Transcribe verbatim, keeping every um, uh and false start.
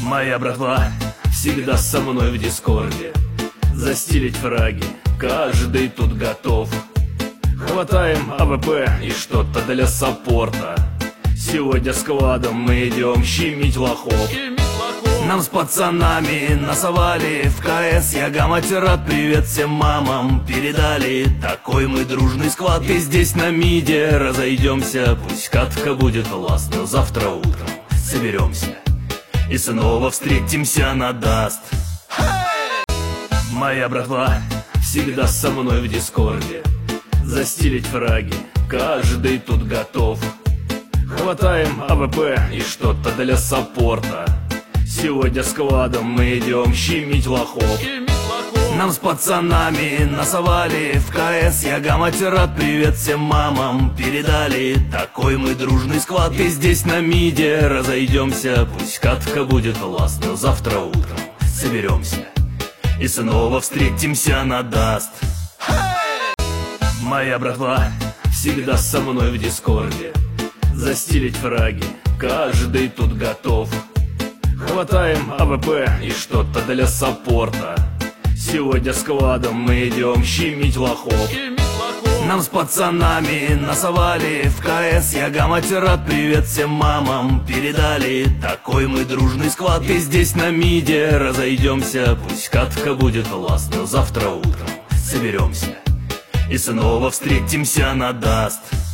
Моя братва всегда со мной в дискорде. Застилить фраги, каждый тут готов. Хватаем АВП и что-то для саппорта. Сегодня складом мы идем щемить лохов. Нам с пацанами насовали в КС. Я гамма-тират, привет всем мамам передали. Такой мы дружный склад. И здесь на миде разойдемся. Пусть катка будет ласт, но завтра утром соберемся и снова встретимся на даст. Моя братва всегда со мной в дискорде. Застилить фраги, каждый тут готов. Хватаем АВП и что-то для саппорта. Сегодня складом мы идем щемить лохов. Нам с пацанами насовали в КС. Я гамма-тират, привет всем мамам передали. Такой мы дружный склад. И здесь на миде разойдемся. Пусть катка будет ласт, но завтра утром соберемся и снова встретимся на даст. Моя братва всегда со мной в дискорде. Застилить фраги, каждый тут готов. Хватаем АВП и что-то для саппорта. Сегодня складом мы идем щемить лохов. Нам с пацанами насовали в КС. Я гамма-тират, привет всем мамам передали. Такой мы дружный склад. И здесь на миде разойдемся. Пусть катка будет ласт, но завтра утром соберемся и снова встретимся на даст.